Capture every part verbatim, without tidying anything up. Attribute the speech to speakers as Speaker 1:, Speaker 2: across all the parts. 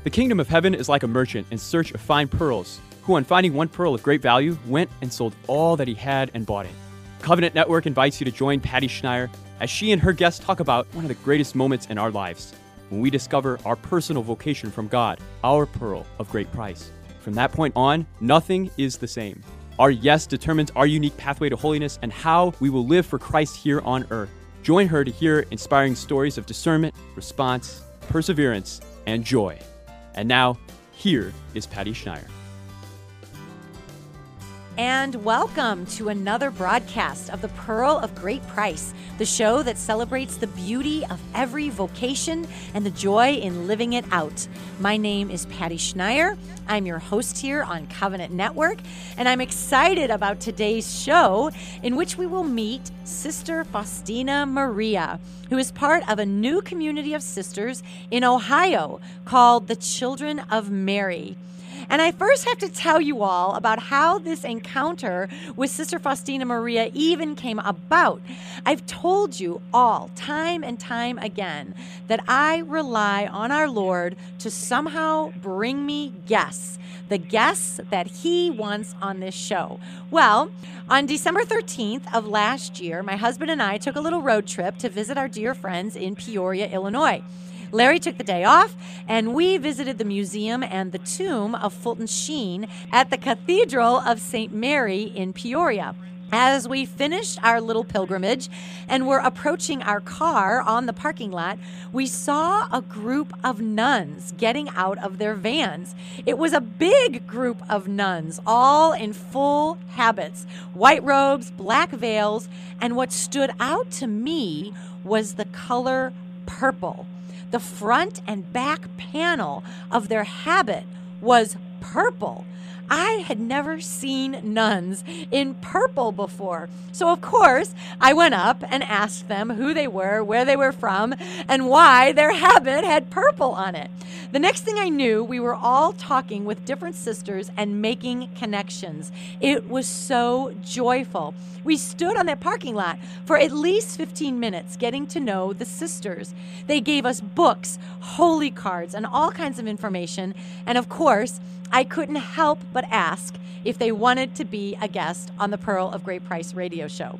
Speaker 1: The kingdom of heaven is like a merchant in search of fine pearls, who on finding one pearl of great value, went and sold all that he had and bought it. Covenant Network invites you to join Patty Schneier as she and her guests talk about one of the greatest moments in our lives, when we discover our personal vocation from God, our pearl of great price. From that point on, nothing is the same. Our yes determines our unique pathway to holiness and how we will live for Christ here on earth. Join her to hear inspiring stories of discernment, response, perseverance, and joy. And now, here is Patty Schneier.
Speaker 2: And welcome to another broadcast of The Pearl of Great Price, the show that celebrates the beauty of every vocation and the joy in living it out. My name is Patty Schneier. I'm your host here on Covenant Network, and I'm excited about today's show, in which we will meet Sister Faustina Maria, who is part of a new community of sisters in Ohio called the Children of Mary. And I first have to tell you all about how this encounter with Sister Faustina Maria even came about. I've told you all, time and time again, that I rely on our Lord to somehow bring me guests, the guests that He wants on this show. Well, on December thirteenth of last year, my husband and I took a little road trip to visit our dear friends in Peoria, Illinois. Larry took the day off, and we visited the museum and the tomb of Fulton Sheen at the Cathedral of Saint Mary in Peoria. As we finished our little pilgrimage and were approaching our car on the parking lot, we saw a group of nuns getting out of their vans. It was a big group of nuns, all in full habits, white robes, black veils, and what stood out to me was the color purple. The front and back panel of their habit was purple. I had never seen nuns in purple before. So, of course, I went up and asked them who they were, where they were from, and why their habit had purple on it. The next thing I knew, we were all talking with different sisters and making connections. It was so joyful. We stood on that parking lot for at least fifteen minutes getting to know the sisters. They gave us books, holy cards, and all kinds of information. And of course, I couldn't help but ask if they wanted to be a guest on the Pearl of Great Price radio show.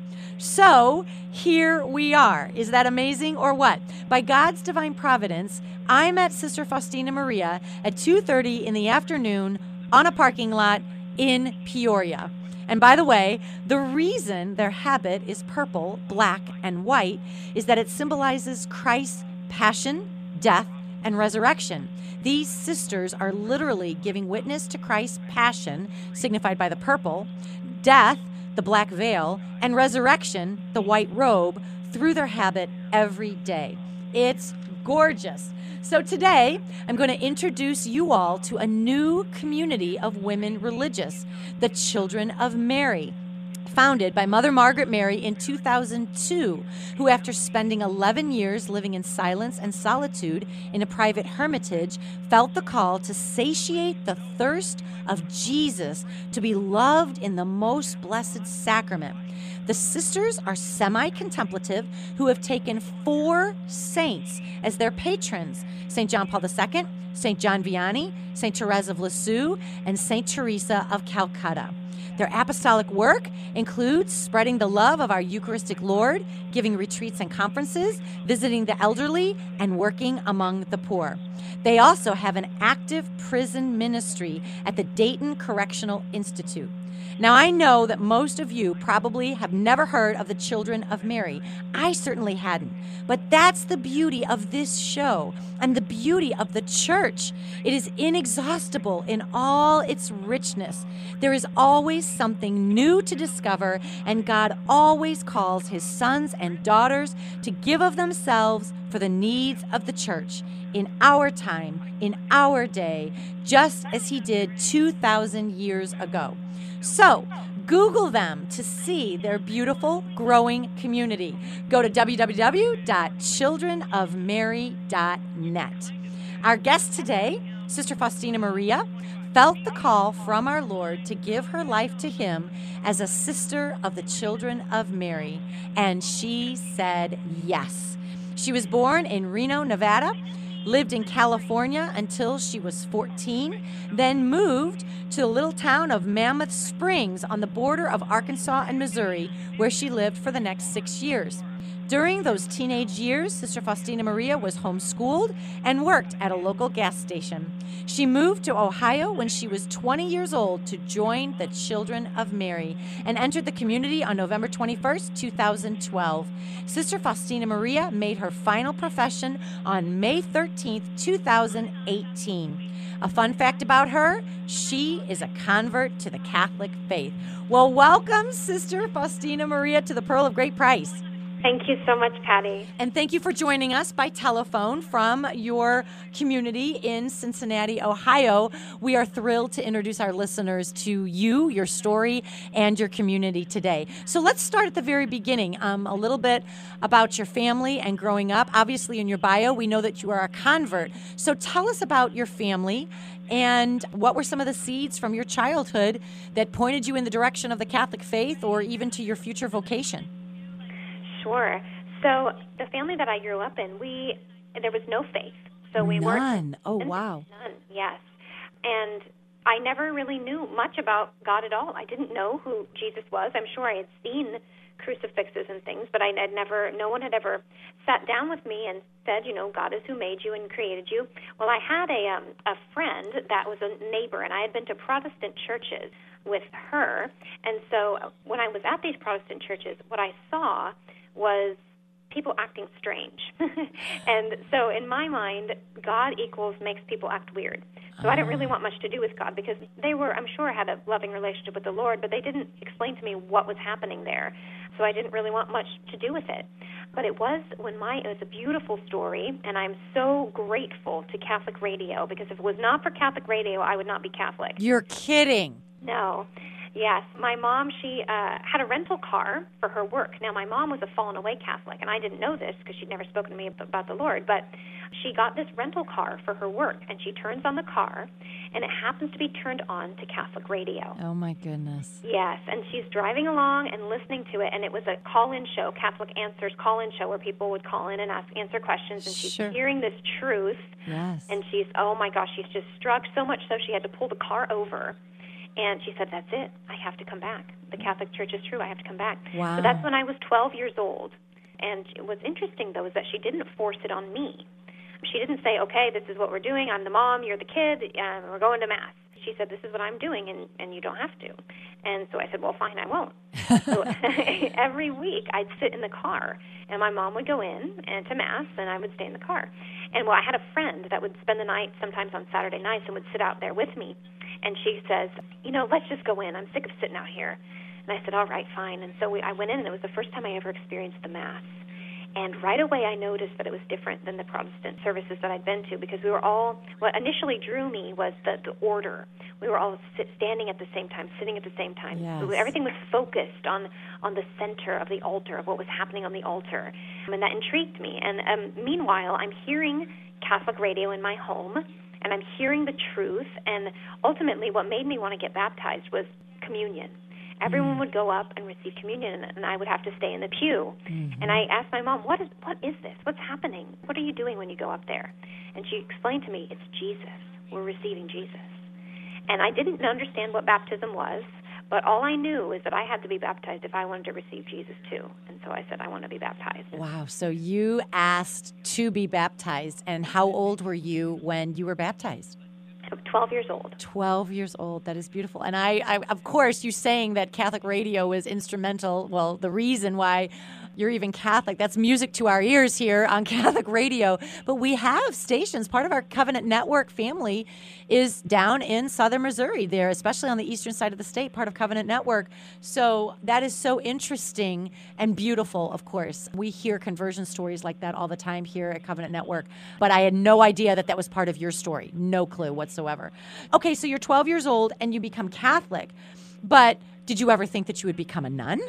Speaker 2: So here we are. Is that amazing or what? By God's divine providence, I met Sister Faustina Maria at two thirty in the afternoon on a parking lot in Peoria. And by the way, the reason their habit is purple, black, and white is that it symbolizes Christ's passion, death, and resurrection. These sisters are literally giving witness to Christ's passion, signified by the purple, death, the black veil, and resurrection, the white robe, through their habit every day. It's gorgeous. So today, I'm going to introduce you all to a new community of women religious, the Children of Mary, founded by Mother Margaret Mary in two thousand two, who, after spending eleven years living in silence and solitude in a private hermitage, felt the call to satiate the thirst of Jesus to be loved in the most blessed sacrament. The sisters are semi-contemplative who have taken four saints as their patrons: Saint John Paul the Second, Saint John Vianney, Saint Therese of Lisieux, and Saint Teresa of Calcutta. Their apostolic work includes spreading the love of our Eucharistic Lord, giving retreats and conferences, visiting the elderly, and working among the poor. They also have an active prison ministry at the Dayton Correctional Institute. Now, I know that most of you probably have never heard of the Children of Mary. I certainly hadn't. But that's the beauty of this show and the beauty of the church. It is inexhaustible in all its richness. There is always something new to discover, and God always calls His sons and daughters to give of themselves for the needs of the church in our time, in our day, just as He did two thousand years ago. So, Google them to see their beautiful, growing community. Go to w w w dot children of mary dot net. Our guest today, Sister Faustina Maria, felt the call from our Lord to give her life to Him as a sister of the Children of Mary, and she said yes. She was born in Reno, Nevada, lived in California until she was fourteen, then moved to the little town of Mammoth Springs on the border of Arkansas and Missouri, where she lived for the next six years. During those teenage years, Sister Faustina Maria was homeschooled and worked at a local gas station. She moved to Ohio when she was twenty years old to join the Children of Mary and entered the community on November twenty-first, two thousand twelve. Sister Faustina Maria made her final profession on May thirteenth, two thousand eighteen. A fun fact about her, she is a convert to the Catholic faith. Well, welcome, Sister Faustina Maria, to the Pearl of Great Price.
Speaker 3: Thank you so much, Patty.
Speaker 2: And thank you for joining us by telephone from your community in Cincinnati, Ohio. We are thrilled to introduce our listeners to you, your story, and your community today. So let's start at the very beginning. Um, a little bit about your family and growing up. Obviously, in your bio, we know that you are a convert. So tell us about your family and what were some of the seeds from your childhood that pointed you in the direction of the Catholic faith or even to your future vocation?
Speaker 3: Sure. So the family that I grew up in, we there was no faith. So we
Speaker 2: none.
Speaker 3: weren't
Speaker 2: None. Oh, wow.
Speaker 3: None. Yes. And I never really knew much about God at all. I didn't know who Jesus was. I'm sure I had seen crucifixes and things, but I had never. No one had ever sat down with me and said, you know, God is who made you and created you. Well, I had a um, a friend that was a neighbor, and I had been to Protestant churches with her. And so when I was at these Protestant churches, what I saw was people acting strange. And so in my mind, God equals makes people act weird. So I didn't really want much to do with God because they were, I'm sure, had a loving relationship with the Lord, but they didn't explain to me what was happening there. So I didn't really want much to do with it. But it was when my, it was a beautiful story, and I'm so grateful to Catholic radio because if it was not for Catholic radio, I would not be Catholic.
Speaker 2: You're kidding.
Speaker 3: No. Yes, my mom, she uh, had a rental car for her work. Now, my mom was a fallen-away Catholic, and I didn't know this because she'd never spoken to me about the Lord, but she got this rental car for her work, and she turns on the car, and it happens to be turned on to Catholic radio.
Speaker 2: Oh, my goodness.
Speaker 3: Yes, and she's driving along and listening to it, and it was a call-in show, Catholic Answers call-in show, where people would call in and ask, answer questions, and she's
Speaker 2: Sure.
Speaker 3: hearing this truth,
Speaker 2: Yes.
Speaker 3: and she's, oh, my gosh, she's just struck so much so she had to pull the car over. And she said, that's it. I have to come back. The Catholic Church is true. I have to come back.
Speaker 2: Wow.
Speaker 3: So that's when I was twelve years old. And what's interesting, though, is that she didn't force it on me. She didn't say, okay, this is what we're doing. I'm the mom. You're the kid. And we're going to Mass. She said, this is what I'm doing, and, and you don't have to. And so I said, well, fine, I won't. So every week I'd sit in the car, and my mom would go in and to Mass, and I would stay in the car. And, well, I had a friend that would spend the night sometimes on Saturday nights and would sit out there with me. And she says, you know, let's just go in. I'm sick of sitting out here. And I said, all right, fine. And so we, I went in, and it was the first time I ever experienced the Mass. And right away I noticed that it was different than the Protestant services that I'd been to because we were all, what initially drew me was the, the order. We were all sit, standing at the same time, sitting at the same time.
Speaker 2: Yes.
Speaker 3: Everything was focused on, on the center of the altar, of what was happening on the altar. And that intrigued me. And um, meanwhile, I'm hearing Catholic radio in my home, and I'm hearing the truth, and ultimately what made me want to get baptized was communion. Everyone mm. would go up and receive communion, and I would have to stay in the pew. Mm-hmm. And I asked my mom, what is what is this? What's happening? What are you doing when you go up there? And she explained to me, it's Jesus. We're receiving Jesus. And I didn't understand what baptism was, but all I knew is that I had to be baptized if I wanted to receive Jesus too. And so I said, I want to be baptized.
Speaker 2: Wow. So you asked to be baptized. And how old were you when you were baptized?
Speaker 3: twelve years old.
Speaker 2: twelve years old. That is beautiful. And I, I, of course, you saying that Catholic radio is instrumental. Well, the reason why you're even Catholic, that's music to our ears here on Catholic radio. But we have stations. Part of our Covenant Network family is down in southern Missouri there, especially on the eastern side of the state, part of Covenant Network. So that is so interesting and beautiful, of course. We hear conversion stories like that all the time here at Covenant Network. But I had no idea that that was part of your story. No clue whatsoever. Okay, so you're twelve years old and you become Catholic. But did you ever think that you would become a nun?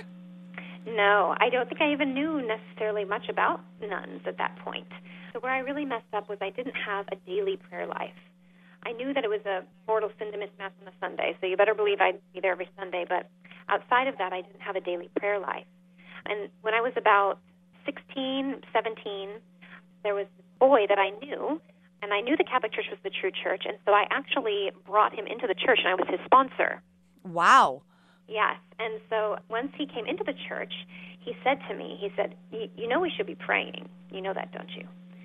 Speaker 3: No, I don't think I even knew necessarily much about nuns at that point. So where I really messed up was I didn't have a daily prayer life. I knew that it was a mortal sin to miss Mass on a Sunday, so you better believe I'd be there every Sunday. But outside of that, I didn't have a daily prayer life. And when I was about sixteen, seventeen, there was this boy that I knew And I knew the Catholic Church was the true church, and so I actually brought him into the church, and I was his sponsor.
Speaker 2: Wow.
Speaker 3: Yes. And so once he came into the church, he said to me, he said, you know we should be praying. You know that, don't you?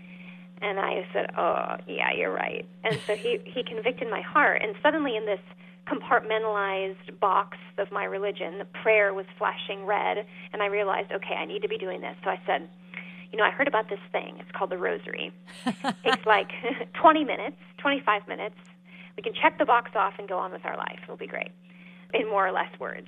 Speaker 3: And I said, oh, yeah, you're right. And so he, he convicted my heart, and suddenly in this compartmentalized box of my religion, the prayer was flashing red, and I realized, okay, I need to be doing this. So I said, you know, I heard about this thing. It's called the Rosary. It takes like twenty minutes, twenty-five minutes. We can check the box off and go on with our life. It'll be great, in more or less words.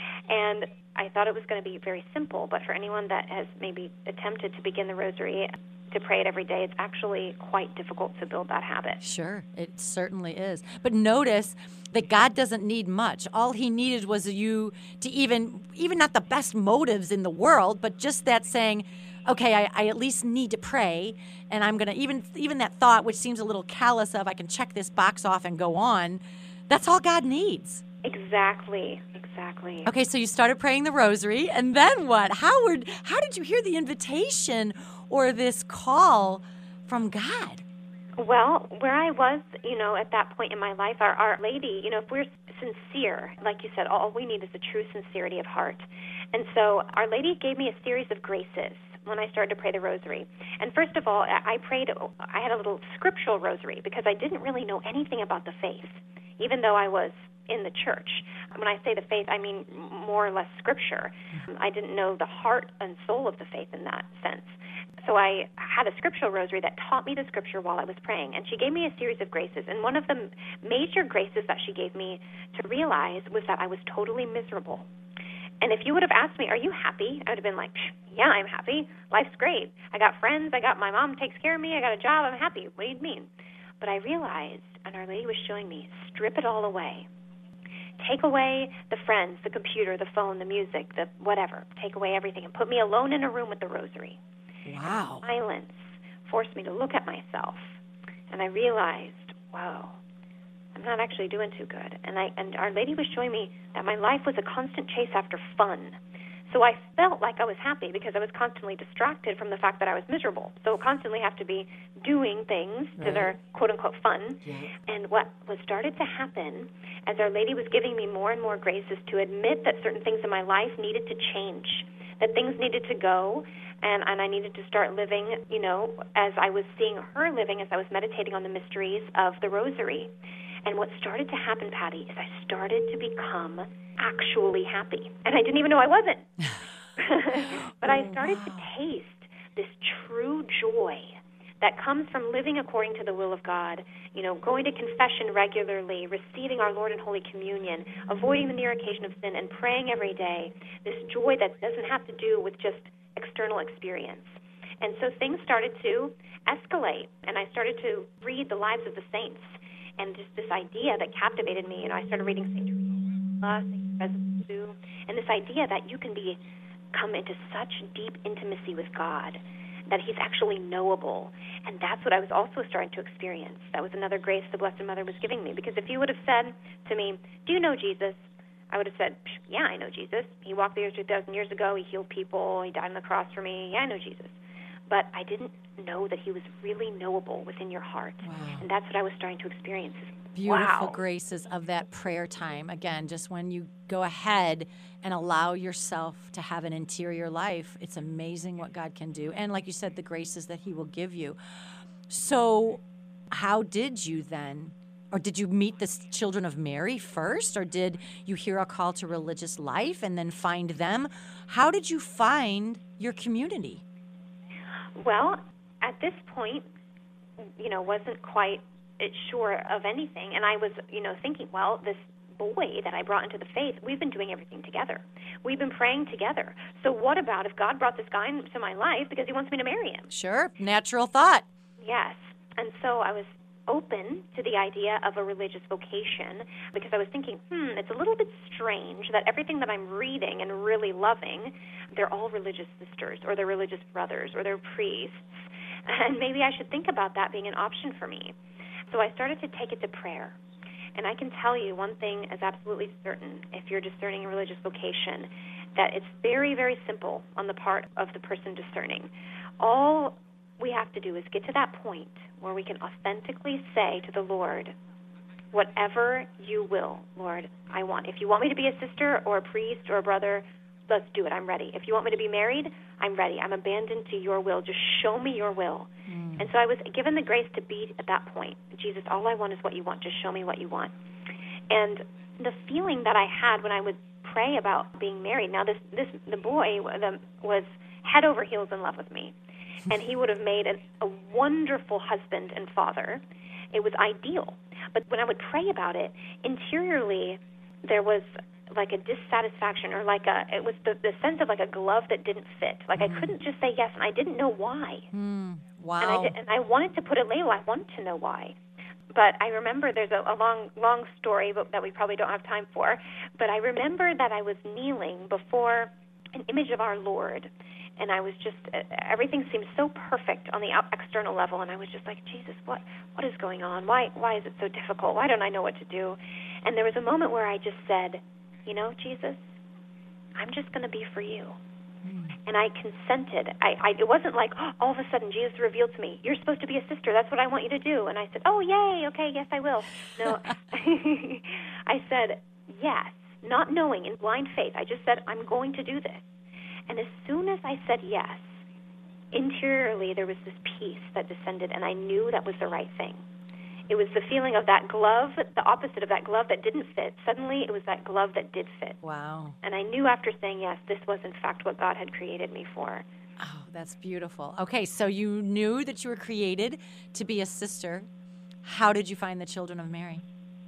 Speaker 3: And I thought it was going to be very simple, but for anyone that has maybe attempted to begin the Rosary, to pray it every day, it's actually quite difficult to build that habit.
Speaker 2: Sure, it certainly is. But notice that God doesn't need much. All he needed was you to even, even not the best motives in the world, but just that saying, okay, I, I at least need to pray, and I'm going to, even even that thought, which seems a little callous of, I can check this box off and go on, that's all God needs.
Speaker 3: Exactly, exactly.
Speaker 2: Okay, so you started praying the Rosary, and then what? How, were, how did you hear the invitation or this call from God?
Speaker 3: Well, where I was, you know, at that point in my life, our, our Lady, you know, if we're sincere, like you said, all we need is a true sincerity of heart. And so Our Lady gave me a series of graces when I started to pray the Rosary. And first of all, I prayed, I had a little scriptural rosary because I didn't really know anything about the faith, even though I was in the church. When I say the faith, I mean more or less scripture. I didn't know the heart and soul of the faith in that sense. So I had a scriptural rosary that taught me the scripture while I was praying. And she gave me a series of graces. And one of the major graces that she gave me to realize was that I was totally miserable. And if you would have asked me, are you happy? I would have been like, yeah, I'm happy. Life's great. I got friends. I got my mom takes care of me. I got a job. I'm happy. What do you mean? But I realized, and Our Lady was showing me, strip it all away. Take away the friends, the computer, the phone, the music, the whatever. Take away everything and put me alone in a room with the rosary.
Speaker 2: Wow.
Speaker 3: And silence forced me to look at myself. And I realized, wow, I'm not actually doing too good. And I and Our Lady was showing me that my life was a constant chase after fun. So I felt like I was happy because I was constantly distracted from the fact that I was miserable. So I constantly have to be doing things right. that are quote-unquote fun. Yeah. And what was started to happen as Our Lady was giving me more and more graces to admit that certain things in my life needed to change, that things needed to go, and, and I needed to start living, you know, as I was seeing her living, as I was meditating on the mysteries of the Rosary. And what started to happen, Patty, is I started to become actually happy. And I didn't even know I wasn't. But I started to taste this true joy that comes from living according to the will of God, you know, going to confession regularly, receiving our Lord in Holy Communion, avoiding the near occasion of sin, and praying every day, this joy that doesn't have to do with just external experience. And so things started to escalate, and I started to read the lives of the saints, and just this idea that captivated me. You know, I started reading Saint Teresa, Saint Teresa, and this idea that you can be come into such deep intimacy with God, that he's actually knowable. And that's what I was also starting to experience. That was another grace the Blessed Mother was giving me. Because if you would have said to me, do you know Jesus? I would have said, yeah, I know Jesus. He walked the earth two thousand years ago. He healed people. He died on the cross for me. Yeah, I know Jesus. But I didn't know that he was really knowable within your heart. Wow. And that's what I was starting to experience.
Speaker 2: Beautiful
Speaker 3: wow.
Speaker 2: graces of that prayer time. Again, just when you go ahead and allow yourself to have an interior life, it's amazing what God can do. And like you said, the graces that he will give you. So how did you then, or did you meet the children of Mary first, or did you hear a call to religious life and then find them? How did you find your community?
Speaker 3: Well, at this point, you know, wasn't quite sure of anything. And I was, you know, thinking, well, this boy that I brought into the faith, we've been doing everything together. We've been praying together. So what about if God brought this guy into my life because he wants me to marry him?
Speaker 2: Sure. Natural thought.
Speaker 3: Yes. And so I was open to the idea of a religious vocation because I was thinking, hmm, it's a little bit strange that everything that I'm reading and really loving, they're all religious sisters or they're religious brothers or they're priests. And maybe I should think about that being an option for me. So I started to take it to prayer. And I can tell you one thing is absolutely certain if you're discerning a religious vocation, that it's very, very simple on the part of the person discerning. All we have to do is get to that point where we can authentically say to the Lord, whatever you will, Lord, I want. If you want me to be a sister or a priest or a brother, let's do it. I'm ready. If you want me to be married, I'm ready. I'm abandoned to your will. Just show me your will. Mm. And so I was given the grace to be at that point. Jesus, all I want is what you want. Just show me what you want. And the feeling that I had when I would pray about being married, now this, this the boy the, was head over heels in love with me. And he would have made an, a wonderful husband and father. It was ideal. But when I would pray about it, interiorly there was like a dissatisfaction, or like a, it was the, the sense of like a glove that didn't fit. Like mm. I couldn't just say yes, and I didn't know why.
Speaker 2: Mm. Wow.
Speaker 3: And I, did, and I wanted to put a label. I wanted to know why. But I remember there's a, a long, long story but that we probably don't have time for. But I remember that I was kneeling before an image of our Lord, and I was just, everything seemed so perfect on the out, external level, and I was just like, Jesus, what, what is going on? Why, why is it so difficult? Why don't I know what to do? And there was a moment where I just said, you know, Jesus, I'm just going to be for you. Mm. And I consented. I, I, it wasn't like, oh, all of a sudden Jesus revealed to me, you're supposed to be a sister. That's what I want you to do. And I said, oh, yay, okay, yes, I will. No, I said, yes, not knowing, in blind faith. I just said, I'm going to do this. And as soon as I said yes, interiorly there was this peace that descended, and I knew that was the right thing. It was the feeling of that glove, the opposite of that glove that didn't fit. Suddenly, it was that glove that did fit.
Speaker 2: Wow.
Speaker 3: And I knew after saying yes, this was, in fact, what God had created me for.
Speaker 2: Oh, that's beautiful. Okay, so you knew that you were created to be a sister. How did you find the Children of Mary?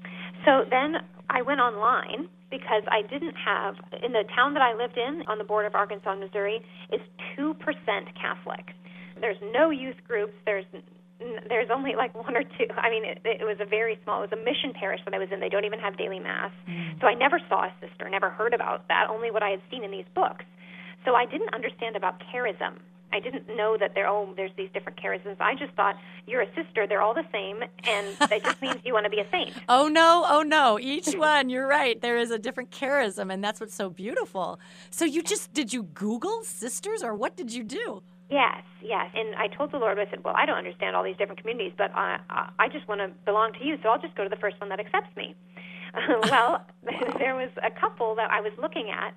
Speaker 3: So then I went online because I didn't have, in the town that I lived in, on the border of Arkansas and Missouri, is two percent Catholic. There's no youth groups. There's There's only like one or two. I mean, it, it was a very small, it was a mission parish that I was in. They don't even have daily mass. Mm. So I never saw a sister, never heard about that, only what I had seen in these books. So I didn't understand about charism. I didn't know that there, oh, there's these different charisms. I just thought, you're a sister, they're all the same, and that just means you want to be a saint.
Speaker 2: Oh, no, oh, no. Each one, you're right. There is a different charism, and that's what's so beautiful. So you just, did you Google sisters, or what did you do?
Speaker 3: Yes, yes. And I told the Lord, I said, well, I don't understand all these different communities, but I, I just want to belong to you, so I'll just go to the first one that accepts me. Well, there was a couple that I was looking at,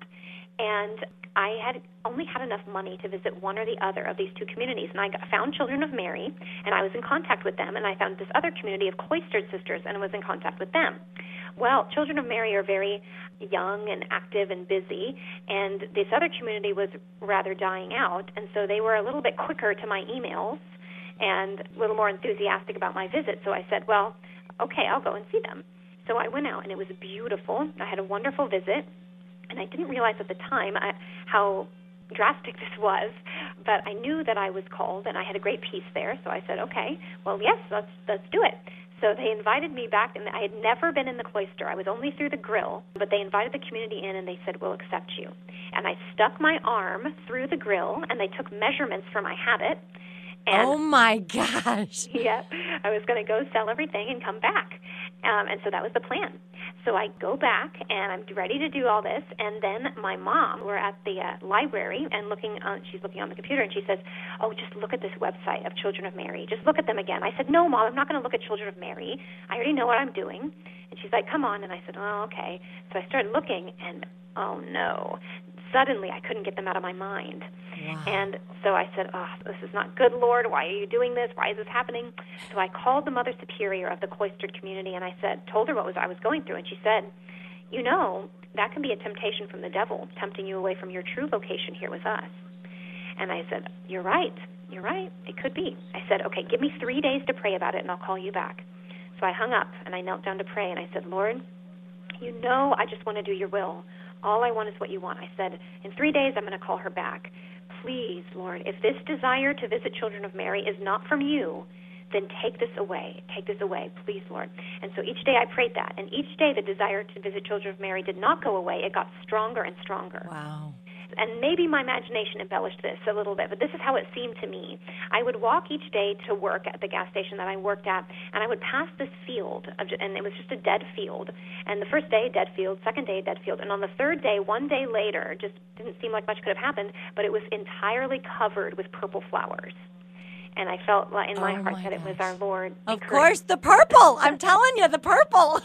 Speaker 3: and I had only had enough money to visit one or the other of these two communities, and I got, found Children of Mary, and I was in contact with them, and I found this other community of cloistered sisters, and I was in contact with them. Well, Children of Mary are very young and active and busy, and this other community was rather dying out, and so they were a little bit quicker to my emails and a little more enthusiastic about my visit. So I said, well, okay, I'll go and see them. So I went out, and it was beautiful. I had a wonderful visit, and I didn't realize at the time I, how drastic this was, but I knew that I was called, and I had a great peace there. So I said, okay, well, yes, let's let's do it. So they invited me back, and I had never been in the cloister. I was only through the grill, but they invited the community in, and they said, we'll accept you. And I stuck my arm through the grill, and they took measurements for my habit. And,
Speaker 2: oh, my gosh.
Speaker 3: Yeah, I was going to go sell everything and come back. Um, and so that was the plan. So I go back, and I'm ready to do all this, and then my mom, we're at the uh, library, and looking on, she's looking on the computer, and she says, oh, just look at this website of Children of Mary. Just look at them again. I said, no, Mom, I'm not going to look at Children of Mary. I already know what I'm doing. And she's like, come on. And I said, oh, okay. So I started looking, and oh, no. Suddenly, I couldn't get them out of my mind. Wow. And so I said, oh, this is not good, Lord. Why are you doing this? Why is this happening? So I called the Mother Superior of the cloistered community, and I said, told her what was I was going through. And she said, you know, that can be a temptation from the devil, tempting you away from your true vocation here with us. And I said, you're right. You're right. It could be. I said, okay, give me three days to pray about it, and I'll call you back. So I hung up, and I knelt down to pray, and I said, Lord, you know I just want to do your will. All I want is what you want. I said, in three days, I'm going to call her back. Please, Lord, if this desire to visit Children of Mary is not from you, then take this away. Take this away, please, Lord. And so each day I prayed that. And each day the desire to visit Children of Mary did not go away. It got stronger and stronger.
Speaker 2: Wow.
Speaker 3: And maybe my imagination embellished this a little bit, but this is how it seemed to me. I would walk each day to work at the gas station that I worked at, and I would pass this field, of, and it was just a dead field. And the first day, dead field, second day, dead field. And on the third day, one day later, just didn't seem like much could have happened, but it was entirely covered with purple flowers. And I felt like in my
Speaker 2: Oh,
Speaker 3: heart
Speaker 2: my
Speaker 3: that it was
Speaker 2: gosh.
Speaker 3: our Lord.
Speaker 2: Of
Speaker 3: encouraging.
Speaker 2: course, the purple. I'm telling you, the purple.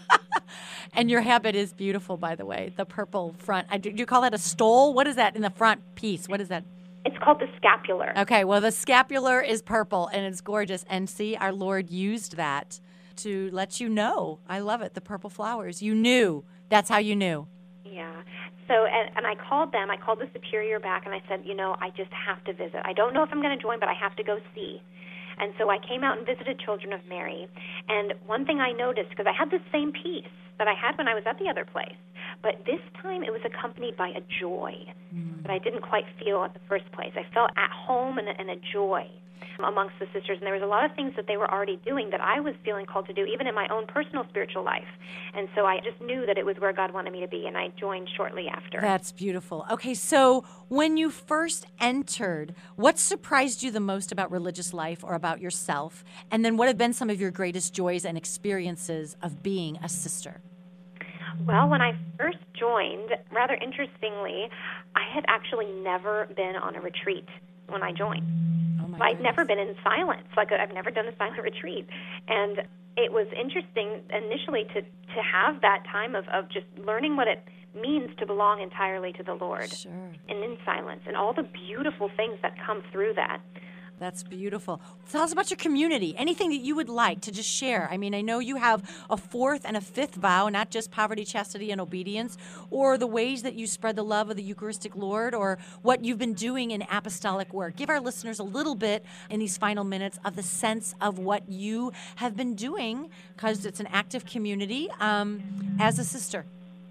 Speaker 2: And your habit is beautiful, by the way, the purple front. I, do you call that a stole? What is that in the front piece? What is that?
Speaker 3: It's called the scapular.
Speaker 2: Okay, well, the scapular is purple, and it's gorgeous. And see, our Lord used that to let you know. I love it, the purple flowers. You knew. That's how you knew.
Speaker 3: Yeah. So, and, and I called them. I called the superior back, and I said, you know, I just have to visit. I don't know if I'm going to join, but I have to go see. And so I came out and visited Children of Mary. And one thing I noticed, because I had the same peace that I had when I was at the other place, but this time it was accompanied by a joy mm. that I didn't quite feel at the first place. I felt at home and a, and a joy amongst the sisters, and there was a lot of things that they were already doing that I was feeling called to do, even in my own personal spiritual life. And so I just knew that it was where God wanted me to be, and I joined shortly after.
Speaker 2: That's beautiful. Okay, so when you first entered, what surprised you the most about religious life or about yourself? And then what have been some of your greatest joys and experiences of being a sister?
Speaker 3: Well, when I first joined, rather interestingly, I had actually never been on a retreat when I joined.
Speaker 2: Oh my
Speaker 3: I'd
Speaker 2: goodness.
Speaker 3: never been in silence. Like, I've never done a silent retreat. And it was interesting initially to, to have that time of, of just learning what it means to belong entirely to the Lord.
Speaker 2: Sure.
Speaker 3: And in silence, and all the beautiful things that come through that.
Speaker 2: That's beautiful. Tell us about your community. Anything that you would like to just share. I mean, I know you have a fourth and a fifth vow, not just poverty, chastity, and obedience, or the ways that you spread the love of the Eucharistic Lord, or what you've been doing in apostolic work. Give our listeners a little bit in these final minutes of the sense of what you have been doing, because it's an active community, um, as a sister.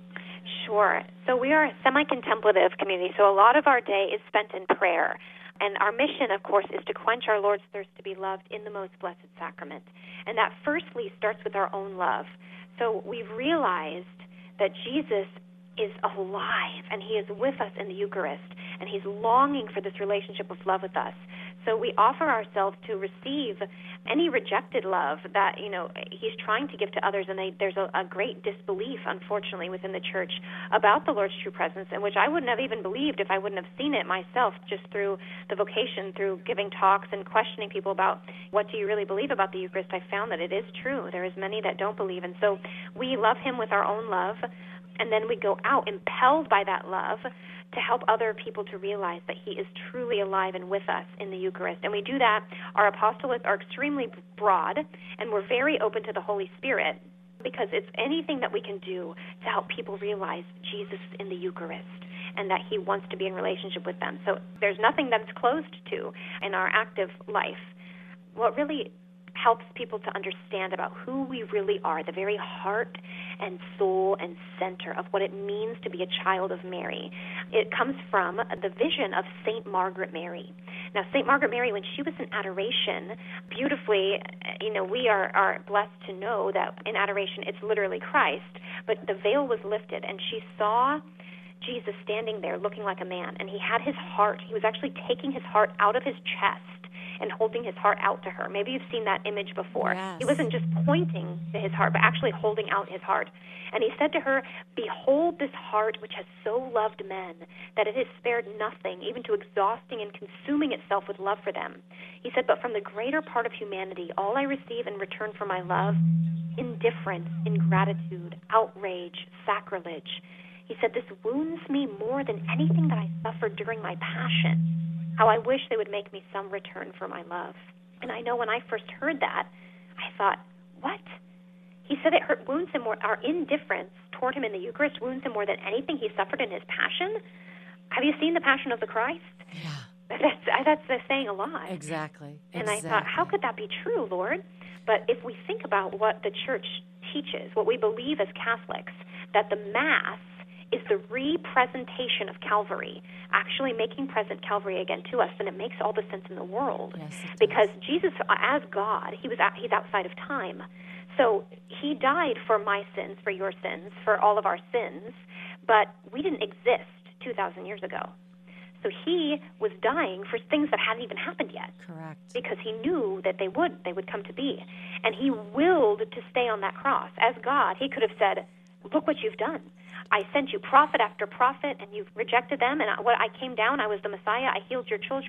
Speaker 3: Sure. So we are a semi-contemplative community, so a lot of our day is spent in prayer. And our mission, of course, is to quench our Lord's thirst to be loved in the most blessed sacrament. And that firstly starts with our own love. So we've realized that Jesus is alive, and he is with us in the Eucharist, and he's longing for this relationship of love with us. So we offer ourselves to receive any rejected love that, you know, he's trying to give to others, and they, there's a, a great disbelief, unfortunately, within the church about the Lord's true presence, and which I wouldn't have even believed if I wouldn't have seen it myself, just through the vocation, through giving talks and questioning people about what do you really believe about the Eucharist. I found that it is true. There is many that don't believe, and so we love him with our own love, and then we go out impelled by that love to help other people to realize that he is truly alive and with us in the Eucharist. And we do that. Our apostolates are extremely broad, and we're very open to the Holy Spirit, because it's anything that we can do to help people realize Jesus in the Eucharist and that he wants to be in relationship with them. So there's nothing that's closed to in our active life. What really helps people to understand about who we really are, the very heart and soul and center of what it means to be a child of Mary. It comes from the vision of Saint Margaret Mary. Now, Saint Margaret Mary, when she was in adoration, beautifully, you know, we are, are blessed to know that in adoration it's literally Christ, but the veil was lifted, and she saw Jesus standing there looking like a man, and he had his heart. He was actually taking his heart out of his chest and holding his heart out to her. Maybe you've seen that image before.
Speaker 2: Yes.
Speaker 3: He wasn't just pointing to his heart, but actually holding out his heart. And he said to her, "Behold this heart which has so loved men, that it has spared nothing, even to exhausting and consuming itself with love for them." He said, "But from the greater part of humanity, all I receive in return for my love, indifference, ingratitude, outrage, sacrilege." He said, "This wounds me more than anything that I suffered during my passion. How I wish they would make me some return for my love." And I know when I first heard that, I thought, what? He said it hurt, wounds him more, our indifference toward him in the Eucharist wounds him more than anything he suffered in his passion. Have you seen the Passion of the Christ?
Speaker 2: Yeah.
Speaker 3: That's, that's saying a lot.
Speaker 2: Exactly.
Speaker 3: And
Speaker 2: exactly.
Speaker 3: I thought, how could that be true, Lord? But if we think about what the Church teaches, what we believe as Catholics, that the Mass is the representation of Calvary, actually making present Calvary again to us, then it makes all the sense in the world.
Speaker 2: Yes, it does.
Speaker 3: Because Jesus, as God, he was out, he's outside of time. So he died for my sins, for your sins, for all of our sins, but we didn't exist two thousand years ago. So he was dying for things that hadn't even happened yet.
Speaker 2: Correct.
Speaker 3: Because he knew that they would, they would come to be. And he willed to stay on that cross. As God, he could have said, "Look what you've done. I sent you prophet after prophet, and you've rejected them, and I, what I came down, I was the Messiah, I healed your children,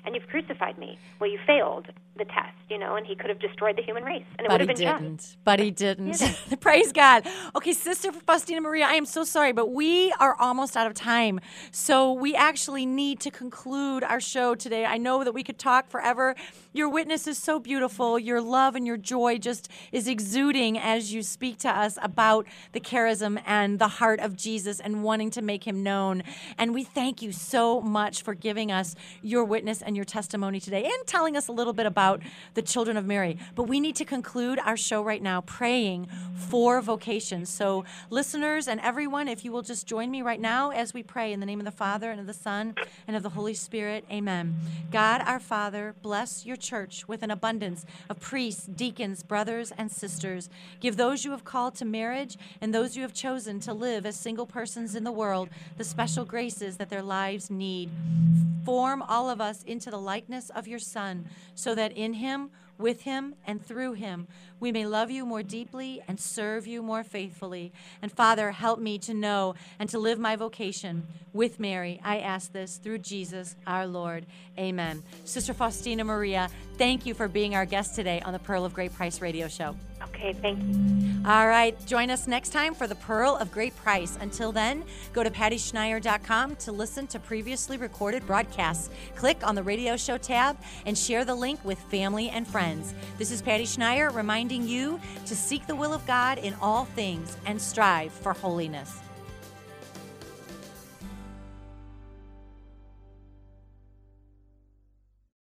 Speaker 3: and you've crucified me. Well, you failed the test, you know, and he could have destroyed the human race, and it
Speaker 2: but
Speaker 3: would have
Speaker 2: he
Speaker 3: been
Speaker 2: didn't.
Speaker 3: just.
Speaker 2: But he didn't.
Speaker 3: He didn't.
Speaker 2: Praise God. Okay, Sister Faustina Maria, I am so sorry, but we are almost out of time. So we actually need to conclude our show today. I know that we could talk forever. Your witness is so beautiful. Your love and your joy just is exuding as you speak to us about the charism and the heart of Jesus and wanting to make him known. And we thank you so much for giving us your witness and your testimony today and telling us a little bit about the children of Mary. But we need to conclude our show right now praying for vocations. So listeners and everyone, if you will just join me right now as we pray in the name of the Father and of the Son and of the Holy Spirit. Amen. God, our Father, bless your church with an abundance of priests, deacons, brothers, and sisters. Give those you have called to marriage and those you have chosen to live as single persons in the world the special graces that their lives need. Form all of us into the likeness of your Son, so that in him, with him, and through him, we may love you more deeply and serve you more faithfully. And Father, help me to know and to live my vocation with Mary. I ask this through Jesus, our Lord. Amen. Sister Faustina Maria, thank you for being our guest today on the Pearl of Great Price radio show.
Speaker 3: Okay, thank you.
Speaker 2: All right, join us next time for the Pearl of Great Price. Until then, go to patty schneier dot com to listen to previously recorded broadcasts. Click on the radio show tab and share the link with family and friends. This is Patty Schneier reminding you to seek the will of God in all things and strive for holiness.